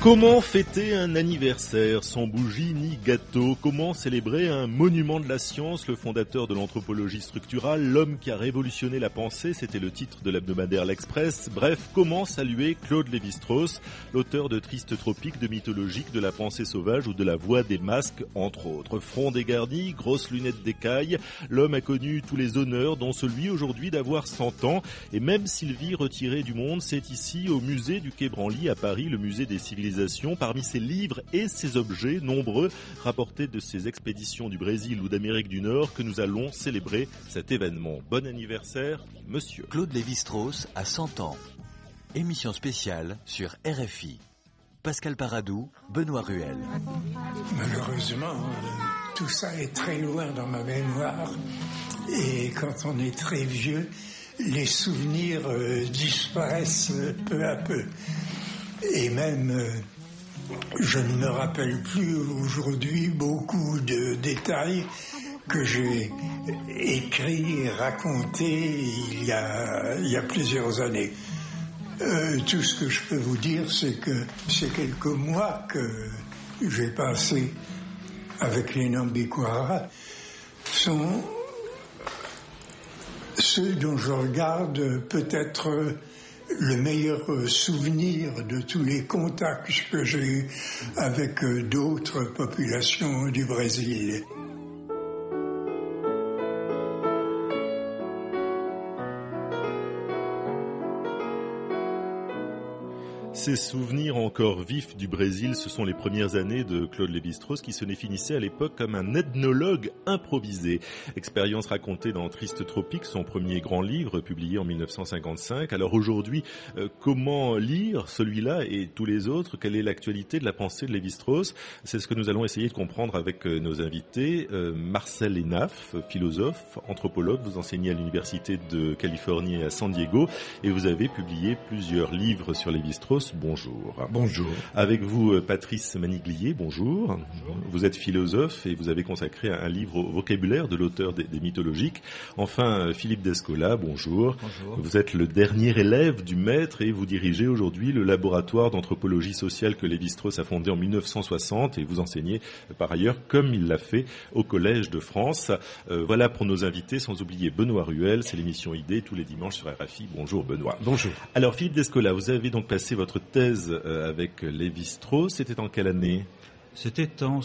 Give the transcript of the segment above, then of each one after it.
Comment fêter un anniversaire sans bougie ni gâteau? Comment célébrer un monument de la science? Le fondateur de l'anthropologie structurale, l'homme qui a révolutionné la pensée, c'était le titre de l'hebdomadaire L'Express. Bref, comment saluer Claude Lévi-Strauss, l'auteur de Tristes Tropiques, de Mythologique, de La pensée sauvage ou de La voix des masques, entre autres. Front dégarni, grosses lunettes d'écaille, l'homme a connu tous les honneurs, dont celui aujourd'hui d'avoir 100 ans. Et même s'il vit retiré du monde, c'est ici, au musée du Quai Branly à Paris, le musée des civilisations, parmi ses livres et ses objets nombreux rapportés de ses expéditions du Brésil ou d'Amérique du Nord, que nous allons célébrer cet événement. Bon anniversaire, monsieur. Claude Lévi-Strauss a 100 ans. Émission spéciale sur RFI. Pascal Paradou, Benoît Ruel. Malheureusement, tout ça est très loin dans ma mémoire. Et quand on est très vieux, les souvenirs disparaissent peu à peu. Et même, je ne me rappelle plus aujourd'hui beaucoup de détails que j'ai écrits et racontés il y a plusieurs années. Tout ce que je peux vous dire, c'est que ces quelques mois que j'ai passés avec les Nambikwara sont ceux dont je regarde peut-être le meilleur souvenir de tous les contacts que j'ai eus avec d'autres populations du Brésil. Ces souvenirs encore vifs du Brésil, ce sont les premières années de Claude Lévi-Strauss qui se définissait à l'époque comme un ethnologue improvisé. Expérience racontée dans Tristes Tropiques, son premier grand livre publié en 1955. Alors aujourd'hui, comment lire celui-là et tous les autres? Quelle est l'actualité de la pensée de Lévi-Strauss? C'est ce que nous allons essayer de comprendre avec nos invités. Marcel Hénaff, philosophe, anthropologue, vous enseignez à l'Université de Californie à San Diego et vous avez publié plusieurs livres sur Lévi-Strauss. Bonjour. Bonjour. Avec vous, Patrice Maniglier, bonjour. Bonjour. Vous êtes philosophe et vous avez consacré un livre au vocabulaire de l'auteur des Mythologiques. Enfin, Philippe Descola, bonjour. Bonjour. Vous êtes le dernier élève du maître et vous dirigez aujourd'hui le laboratoire d'anthropologie sociale que Lévi-Strauss a fondé en 1960 et vous enseignez par ailleurs, comme il l'a fait, au Collège de France. Voilà pour nos invités, sans oublier Benoît Ruel, c'est l'émission Idée tous les dimanches sur RFI. Bonjour Benoît. Bonjour. Alors Philippe Descola, vous avez donc passé votre thèse avec Lévi-Strauss, c'était en quelle année? C'était en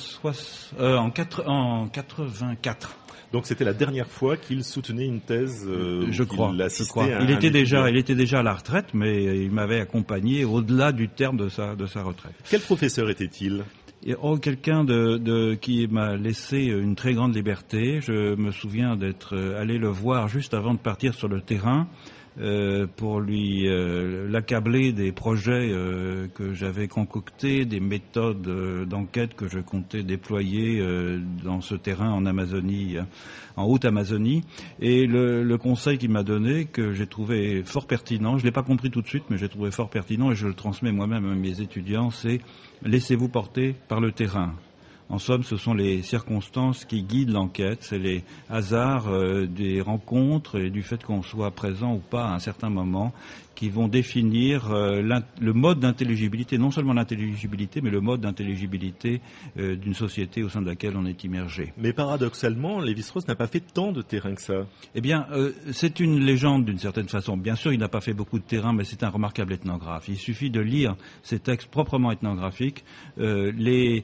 84. Donc c'était la dernière fois qu'il soutenait une thèse. Je crois. Il était déjà à la retraite, mais il m'avait accompagné au-delà du terme de sa retraite. Quel professeur était-il? Quelqu'un qui m'a laissé une très grande liberté. Je me souviens d'être allé le voir juste avant de partir sur le terrain. Pour lui l'accabler des projets que j'avais concoctés, des méthodes d'enquête que je comptais déployer dans ce terrain en Amazonie, en Haute-Amazonie. Et le conseil qu'il m'a donné, que j'ai trouvé fort pertinent, je l'ai pas compris tout de suite, mais j'ai trouvé fort pertinent et je le transmets moi-même à mes étudiants, c'est laissez-vous porter par le terrain. En somme, ce sont les circonstances qui guident l'enquête, c'est les hasards des rencontres et du fait qu'on soit présent ou pas à un certain moment qui vont définir le mode d'intelligibilité, non seulement l'intelligibilité, mais le mode d'intelligibilité d'une société au sein de laquelle on est immergé. Mais paradoxalement, Lévi-Strauss n'a pas fait tant de terrain que ça. Eh bien, c'est une légende d'une certaine façon. Bien sûr, il n'a pas fait beaucoup de terrain, mais c'est un remarquable ethnographe. Il suffit de lire ces textes proprement ethnographiques. Je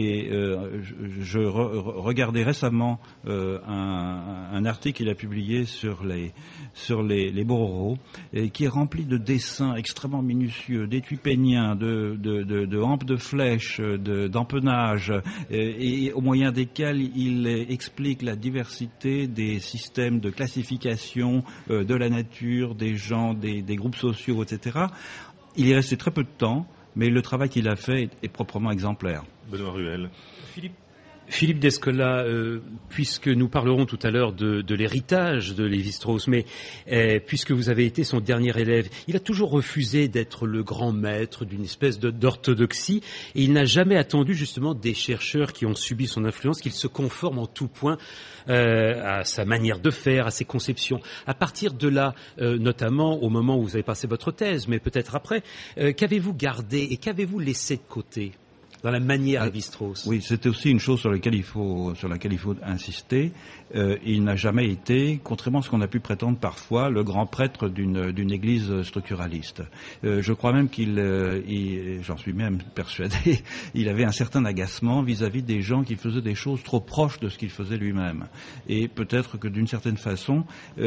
regardais récemment un article qu'il a publié sur les Bororo, et qui est rempli de dessins extrêmement minutieux, d'étuis péniens, de hampes de flèches, d'empennage, et au moyen desquels il explique la diversité des systèmes de classification de la nature, des gens, des groupes sociaux, etc. Il y est resté très peu de temps, mais le travail qu'il a fait est proprement exemplaire. Benoît Ruel. Philippe Philippe Descola, puisque nous parlerons tout à l'heure de l'héritage de Lévi-Strauss, mais puisque vous avez été son dernier élève, il a toujours refusé d'être le grand maître d'une espèce d'orthodoxie, et il n'a jamais attendu justement des chercheurs qui ont subi son influence qu'il se conforme en tout point à sa manière de faire, à ses conceptions. À partir de là, notamment au moment où vous avez passé votre thèse, mais peut-être après, qu'avez-vous gardé et qu'avez-vous laissé de côté dans la manière Lévi-Strauss? Oui, c'était aussi une chose sur laquelle il faut insister. Il n'a jamais été, contrairement à ce qu'on a pu prétendre parfois, le grand prêtre d'une église structuraliste. Je crois même j'en suis même persuadé, il avait un certain agacement vis-à-vis des gens qui faisaient des choses trop proches de ce qu'il faisait lui-même. Et peut-être que d'une certaine façon,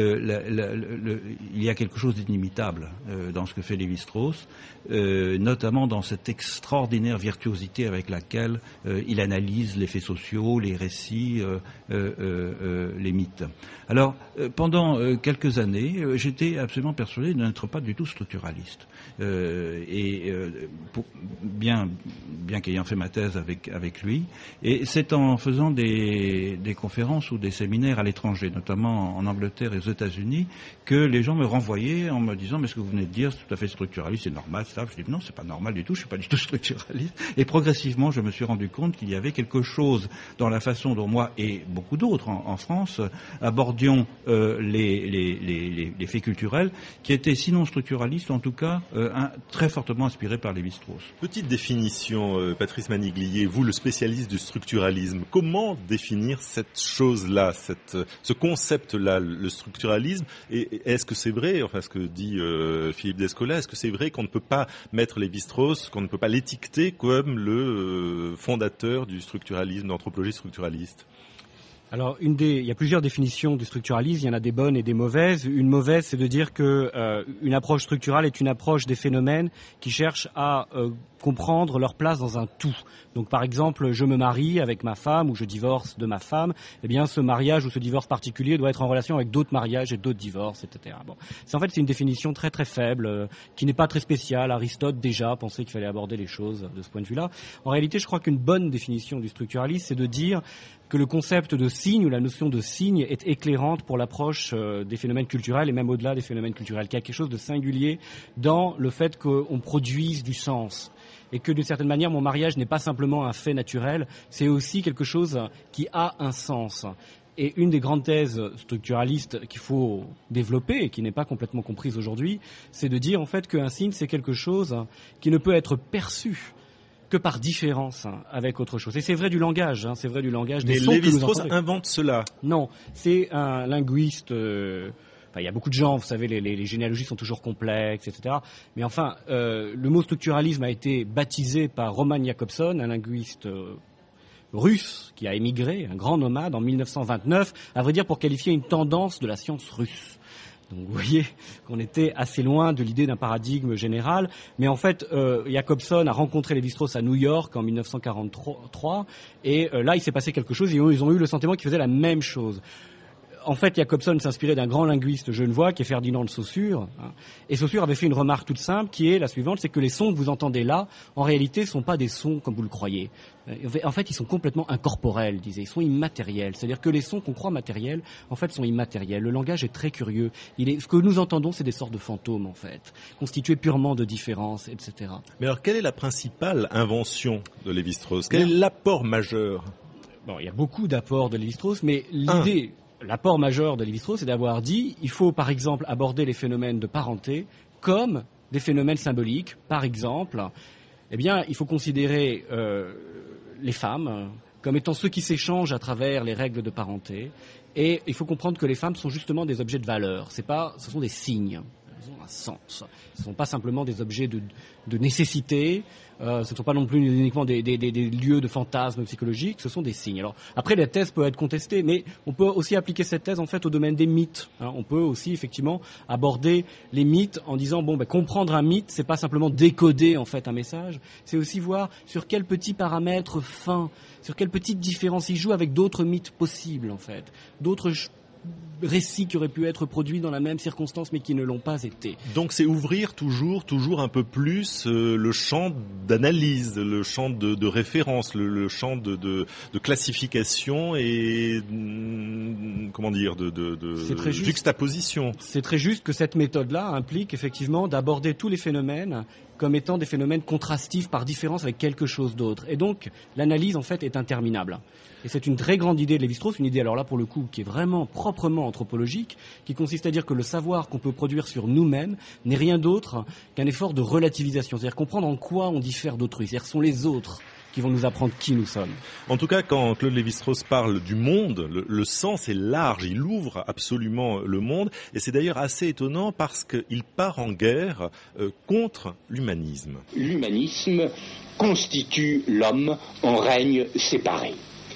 il y a quelque chose d'inimitable dans ce que fait Lévi-Strauss, notamment dans cette extraordinaire virtuosité avec laquelle il analyse les faits sociaux, les récits, les mythes. Alors, pendant quelques années, j'étais absolument persuadé de n'être pas du tout structuraliste. Bien qu'ayant fait ma thèse avec lui, et c'est en faisant des conférences ou des séminaires à l'étranger, notamment en Angleterre et aux États-Unis, que les gens me renvoyaient en me disant « mais ce que vous venez de dire, c'est tout à fait structuraliste, c'est normal, ça ». Je dis « non, c'est pas normal du tout, je suis pas du tout structuraliste ». Et progressivement, je me suis rendu compte qu'il y avait quelque chose dans la façon dont moi et beaucoup d'autres en France abordions les faits culturels qui étaient sinon structuralistes, en tout cas très fortement inspirés par Lévi-Strauss. Petite définition, Patrice Maniglier, vous le spécialiste du structuralisme, comment définir cette chose-là, ce concept-là, le structuralisme, et est-ce que c'est vrai, enfin ce que dit Philippe Descola, est-ce que c'est vrai qu'on ne peut pas mettre Lévi-Strauss, qu'on ne peut pas l'étiqueter comme le fondateur du structuralisme, d'anthropologie structuraliste? Alors, il y a plusieurs définitions du structuralisme, il y en a des bonnes et des mauvaises. Une mauvaise, c'est de dire que une approche structurale est une approche des phénomènes qui cherchent à comprendre leur place dans un tout. Donc, par exemple, je me marie avec ma femme ou je divorce de ma femme. Eh bien, ce mariage ou ce divorce particulier doit être en relation avec d'autres mariages et d'autres divorces, etc. Bon, c'est une définition très très faible, qui n'est pas très spéciale. Aristote déjà pensait qu'il fallait aborder les choses de ce point de vue-là. En réalité, je crois qu'une bonne définition du structuralisme, c'est de dire que le concept de signe ou la notion de signe est éclairante pour l'approche des phénomènes culturels et même au-delà des phénomènes culturels, qu'il y a quelque chose de singulier dans le fait qu'on produise du sens et que d'une certaine manière mon mariage n'est pas simplement un fait naturel, c'est aussi quelque chose qui a un sens. Et une des grandes thèses structuralistes qu'il faut développer et qui n'est pas complètement comprise aujourd'hui, c'est de dire en fait qu'un signe c'est quelque chose qui ne peut être perçu que par différence avec autre chose. Et c'est vrai du langage, c'est vrai du langage des sons que nous entendons. Mais Lévi-Strauss invente cela. Non, c'est un linguiste. Il y a beaucoup de gens, vous savez, les généalogies sont toujours complexes, etc. Mais enfin, le mot structuralisme a été baptisé par Roman Jakobson, un linguiste russe qui a émigré, un grand nomade en 1929, à vrai dire pour qualifier une tendance de la science russe. Donc vous voyez qu'on était assez loin de l'idée d'un paradigme général. Mais en fait, Jakobson a rencontré Lévi-Strauss à New York en 1943. Et là, il s'est passé quelque chose. Et ils ont eu le sentiment qu'ils faisaient la même chose. En fait, Jakobson s'inspirait d'un grand linguiste genevois qui est Ferdinand de Saussure. Et Saussure avait fait une remarque toute simple qui est la suivante, c'est que les sons que vous entendez là, en réalité, ne sont pas des sons comme vous le croyez. En fait, ils sont complètement incorporels, disait. Ils sont immatériels. C'est-à-dire que les sons qu'on croit matériels, en fait, sont immatériels. Le langage est très curieux. Ce que nous entendons, c'est des sortes de fantômes, en fait, constitués purement de différences, etc. Mais alors, quelle est la principale invention de Lévi-Strauss? Quel est l'apport majeur? Bon, il y a beaucoup d'apports de Lévi-Strauss, mais l'idée... L'apport majeur de Lévi-Strauss, c'est d'avoir dit il faut par exemple aborder les phénomènes de parenté comme des phénomènes symboliques. Par exemple, il faut considérer les femmes comme étant ceux qui s'échangent à travers les règles de parenté. Et il faut comprendre que les femmes sont justement des objets de valeur. Ce sont des signes. Elles ont un sens. Ce ne sont pas simplement des objets de nécessité. Ce ne sont pas non plus uniquement des lieux de fantasmes psychologiques, ce sont des signes. Alors après, la thèse peut être contestée, mais on peut aussi appliquer cette thèse en fait au domaine des mythes. On peut aussi effectivement aborder les mythes en disant comprendre un mythe, c'est pas simplement décoder en fait un message, c'est aussi voir sur quels petits paramètres fins, sur quelles petites différences il joue avec d'autres mythes possibles en fait, d'autres récits qui auraient pu être produits dans la même circonstance mais qui ne l'ont pas été. Donc c'est ouvrir toujours un peu plus le champ d'analyse, le champ de référence, le champ de classification et comment dire de juxtaposition. C'est très juste que cette méthode-là implique effectivement d'aborder tous les phénomènes comme étant des phénomènes contrastifs par différence avec quelque chose d'autre. Et donc, l'analyse, en fait, est interminable. Et c'est une très grande idée de Lévi-Strauss, une idée, alors là, pour le coup, qui est vraiment proprement anthropologique, qui consiste à dire que le savoir qu'on peut produire sur nous-mêmes n'est rien d'autre qu'un effort de relativisation. C'est-à-dire comprendre en quoi on diffère d'autrui. C'est-à-dire que ce sont les autres qui vont nous apprendre qui nous sommes. En tout cas, quand Claude Lévi-Strauss parle du monde, le sens est large, il ouvre absolument le monde, et c'est d'ailleurs assez étonnant parce qu'il part en guerre contre l'humanisme. L'humanisme constitue l'homme en règne séparé.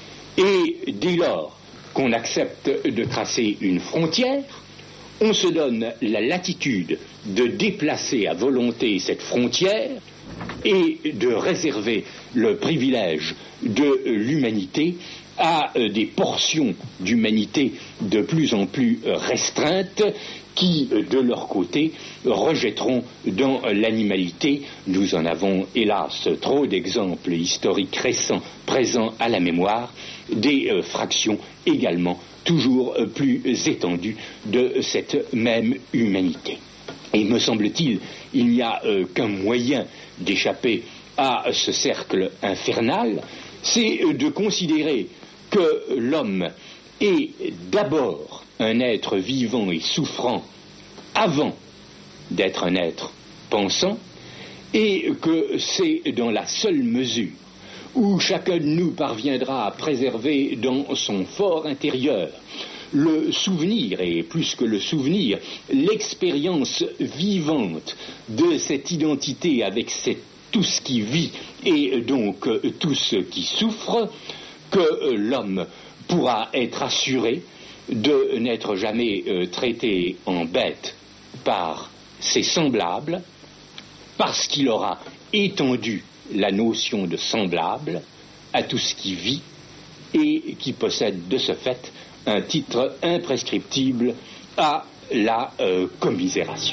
Et dès lors qu'on accepte de tracer une frontière, on se donne la latitude de déplacer à volonté cette frontière et de réserver le privilège de l'humanité à des portions d'humanité de plus en plus restreintes qui, de leur côté, rejetteront dans l'animalité. Nous en avons, hélas, trop d'exemples historiques récents présents à la mémoire, des fractions également toujours plus étendues de cette même humanité. Et me semble-t-il, il n'y a qu'un moyen d'échapper à ce cercle infernal, c'est de considérer que l'homme est d'abord un être vivant et souffrant avant d'être un être pensant, et que c'est dans la seule mesure où chacun de nous parviendra à préserver dans son fort intérieur le souvenir, et plus que le souvenir, l'expérience vivante de cette identité avec tout ce qui vit et donc tout ce qui souffre, que l'homme pourra être assuré de n'être jamais traité en bête par ses semblables, parce qu'il aura étendu la notion de semblable à tout ce qui vit et qui possède de ce fait un titre imprescriptible à la commisération.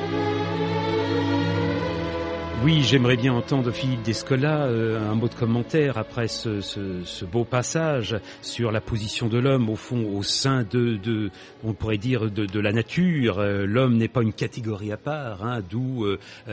Oui, j'aimerais bien entendre Philippe Descola un mot de commentaire après ce beau passage sur la position de l'homme au fond au sein de on pourrait dire de la nature. L'homme n'est pas une catégorie à part, d'où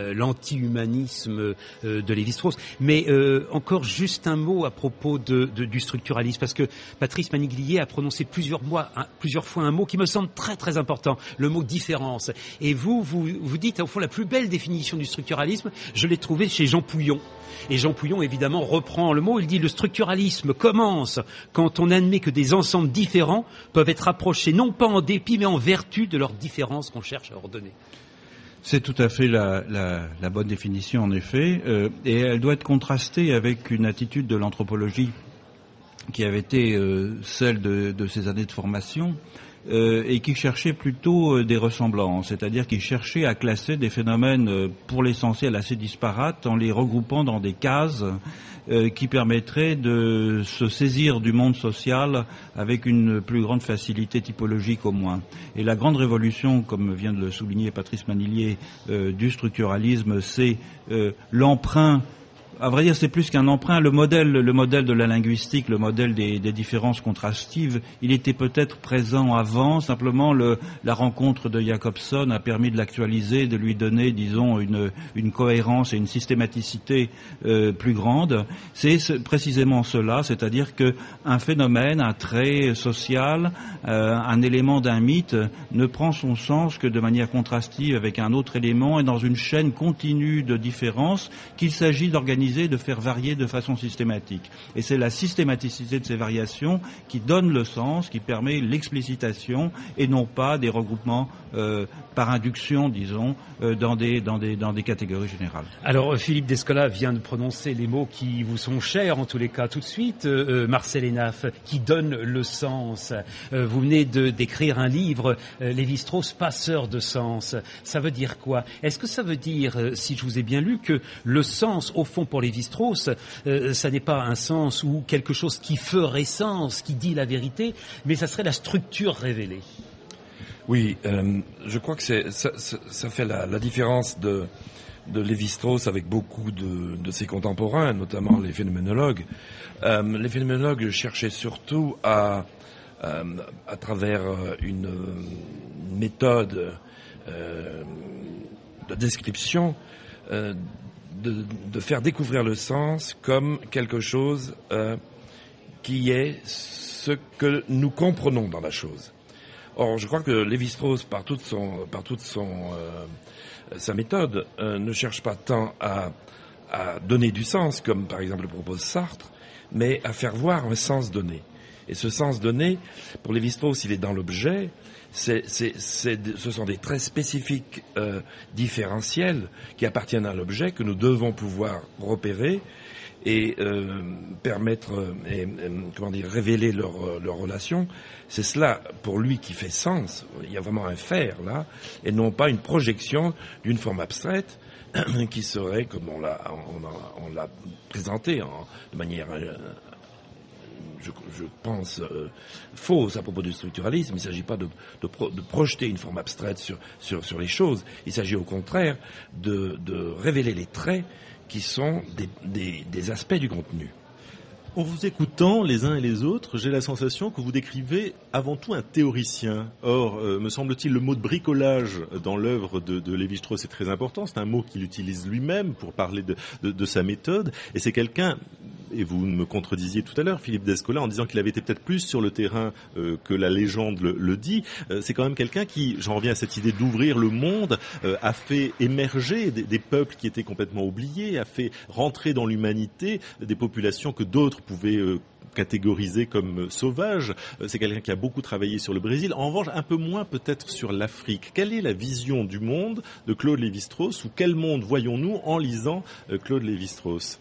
l'anti-humanisme de Lévi-Strauss. Mais encore juste un mot à propos du structuralisme, parce que Patrice Maniglier a prononcé plusieurs fois un mot qui me semble très très important, le mot différence. Et vous dites au fond la plus belle définition du structuralisme, je l'ai trouvé chez Jean Pouillon. Et Jean Pouillon, évidemment, reprend le mot. Il dit « Le structuralisme commence quand on admet que des ensembles différents peuvent être approchés non pas en dépit, mais en vertu de leurs différences qu'on cherche à ordonner. » C'est tout à fait la bonne définition, en effet. Et elle doit être contrastée avec une attitude de l'anthropologie qui avait été celle de ces années de formation, et qui cherchait plutôt des ressemblances, c'est-à-dire qui cherchait à classer des phénomènes pour l'essentiel assez disparates en les regroupant dans des cases qui permettraient de se saisir du monde social avec une plus grande facilité typologique au moins. Et la grande révolution, comme vient de le souligner Patrice Manilier, du structuralisme, c'est l'emprunt. À vrai dire, c'est plus qu'un emprunt. Le modèle de la linguistique, le modèle des différences contrastives, il était peut-être présent avant. Simplement, la rencontre de Jacobson a permis de l'actualiser, de lui donner, disons, une cohérence et une systématicité plus grande. C'est précisément cela, c'est-à-dire que un phénomène, un trait social, un élément d'un mythe ne prend son sens que de manière contrastive avec un autre élément et dans une chaîne continue de différences qu'il s'agit d'organiser, de faire varier de façon systématique. Et c'est la systématicité de ces variations qui donne le sens, qui permet l'explicitation et non pas des regroupements par induction, disons, dans des catégories générales. Alors Philippe Descola vient de prononcer les mots qui vous sont chers en tous les cas tout de suite, Marcel Hénaff, qui donne le sens. Vous venez d'écrire un livre, Lévi-Strauss, passeur de sens. Ça veut dire quoi? Est-ce que ça veut dire, si je vous ai bien lu, que le sens, au fond, pour Lévi-Strauss, ça n'est pas un sens ou quelque chose qui ferait sens, qui dit la vérité, mais ça serait la structure révélée. Oui, je crois que ça fait la différence de Lévi-Strauss avec beaucoup de ses contemporains, notamment les phénoménologues. Les phénoménologues cherchaient surtout à travers une méthode de description, de faire découvrir le sens comme quelque chose qui est ce que nous comprenons dans la chose. Or, je crois que Lévi-Strauss, par toute sa méthode, ne cherche pas tant à donner du sens, comme par exemple le propose Sartre, mais à faire voir un sens donné. Et ce sens donné, pour Lévi-Strauss, il est dans l'objet. Ce sont des traits spécifiques différentiels qui appartiennent à l'objet que nous devons pouvoir repérer et permettre révéler leur relation. C'est cela pour lui qui fait sens. Il y a vraiment un faire là, et non pas une projection d'une forme abstraite qui serait, comme on l'a présenté de manière je pense fausse à propos du structuralisme. Il ne s'agit pas de projeter une forme abstraite sur les choses. Il s'agit au contraire de révéler les traits qui sont des aspects du contenu. En vous écoutant les uns et les autres, j'ai la sensation que vous décrivez avant tout un théoricien. Or, me semble-t-il, le mot de bricolage dans l'œuvre de Lévi-Strauss est très important. C'est un mot qu'il utilise lui-même pour parler de sa méthode. Et c'est quelqu'un, et vous me contredisiez tout à l'heure, Philippe Descola, en disant qu'il avait été peut-être plus sur le terrain que la légende le dit. C'est quand même quelqu'un qui, j'en reviens à cette idée d'ouvrir le monde, a fait émerger des peuples qui étaient complètement oubliés, a fait rentrer dans l'humanité des populations que d'autres pouvaient catégorisé comme sauvage. C'est quelqu'un qui a beaucoup travaillé sur le Brésil, en revanche un peu moins peut-être sur l'Afrique. Quelle est la vision du monde de Claude Lévi-Strauss, ou quel monde voyons-nous en lisant Claude Lévi-Strauss?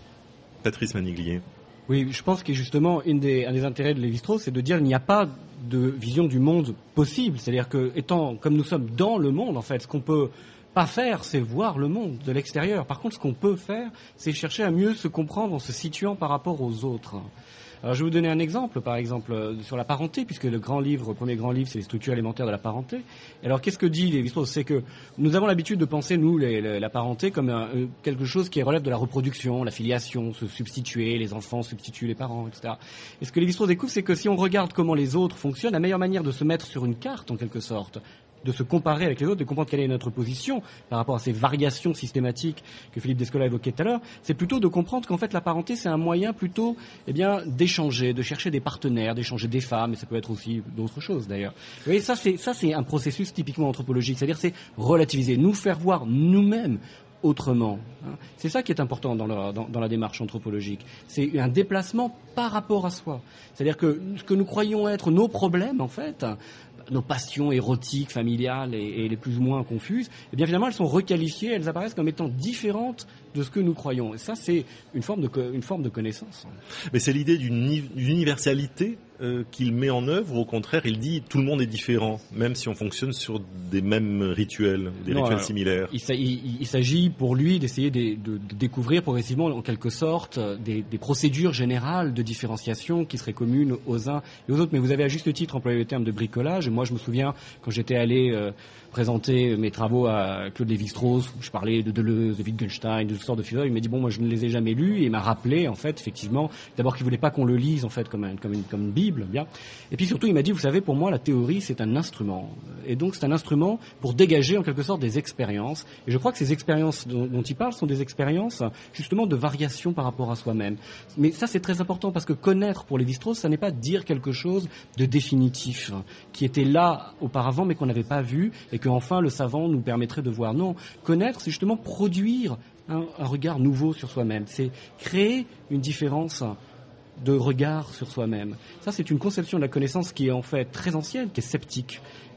Patrice Maniglier. Oui, je pense que justement un des intérêts de Lévi-Strauss, c'est de dire qu'il n'y a pas de vision du monde possible. C'est-à-dire que, étant comme nous sommes dans le monde, en fait, ce qu'on peut pas faire, c'est voir le monde de l'extérieur. Par contre, ce qu'on peut faire, c'est chercher à mieux se comprendre en se situant par rapport aux autres. Alors, je vais vous donner un exemple, par exemple, sur la parenté, puisque le premier grand livre, c'est les structures élémentaires de la parenté. Alors, qu'est-ce que dit Lévi-Strauss? C'est que nous avons l'habitude de penser, nous, la parenté, comme quelque chose qui relève de la reproduction, la filiation, se substituer, les enfants substituent les parents, etc. Et ce que Lévi-Strauss découvre, c'est que si on regarde comment les autres fonctionnent, la meilleure manière de se mettre sur une carte, en quelque sorte, de se comparer avec les autres, de comprendre quelle est notre position par rapport à ces variations systématiques que Philippe Descola évoquait tout à l'heure, c'est plutôt de comprendre qu'en fait la parenté c'est un moyen plutôt d'échanger, de chercher des partenaires, d'échanger des femmes, et ça peut être aussi d'autres choses d'ailleurs. Vous voyez, ça c'est un processus typiquement anthropologique, c'est-à-dire c'est relativiser, nous faire voir nous-mêmes autrement. C'est ça qui est important dans la démarche anthropologique. C'est un déplacement par rapport à soi. C'est-à-dire que ce que nous croyons être nos problèmes, en fait, nos passions érotiques, familiales et les plus ou moins confuses, eh bien finalement elles sont requalifiées, elles apparaissent comme étant différentes de ce que nous croyons. Et ça, c'est une forme de connaissance. Mais c'est l'idée d'une universalité qu'il met en œuvre. Au contraire, il dit tout le monde est différent, même si on fonctionne sur des mêmes rituels, rituels similaires. Il s'agit pour lui d'essayer de découvrir progressivement, en quelque sorte, des procédures générales de différenciation qui seraient communes aux uns et aux autres. Mais vous avez à juste titre employé le terme de bricolage. Et moi, je me souviens, quand j'étais allé présenter mes travaux à Claude Lévi-Strauss, où je parlais de Deleuze, de Wittgenstein, de toutes sortes de philosophes, il m'a dit bon, moi je ne les ai jamais lus, et il m'a rappelé en fait effectivement d'abord qu'il voulait pas qu'on le lise en fait comme une bible, bien. Et puis surtout il m'a dit, vous savez, pour moi la théorie c'est un instrument, et donc c'est un instrument pour dégager en quelque sorte des expériences, et je crois que ces expériences dont il parle sont des expériences justement de variation par rapport à soi-même. Mais ça c'est très important, parce que connaître pour Lévi-Strauss, ça n'est pas dire quelque chose de définitif qui était là auparavant mais qu'on n'avait pas vu et que enfin le savant nous permettrait de voir. Non, connaître, c'est justement produire un regard nouveau sur soi-même. C'est créer une différence de regard sur soi-même. Ça, c'est une conception de la connaissance qui est en fait très ancienne, qui est sceptique.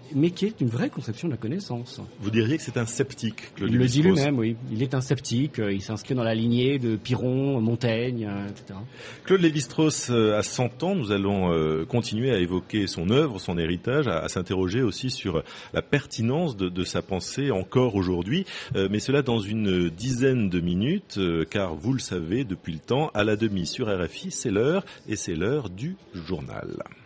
mais qui est une vraie conception de la connaissance. Vous diriez que c'est un sceptique, Claude Il le dit Lévi-Strauss. lui-même, oui. Il est un sceptique, il s'inscrit dans la lignée de Piron, Montaigne, etc. Claude Lévi-Strauss a 100 ans, nous allons continuer à évoquer son œuvre, son héritage, à s'interroger aussi sur la pertinence de sa pensée encore aujourd'hui, mais cela dans une dizaine de minutes, car vous le savez depuis le temps, à la demi sur RFI, c'est l'heure, et c'est l'heure du journal.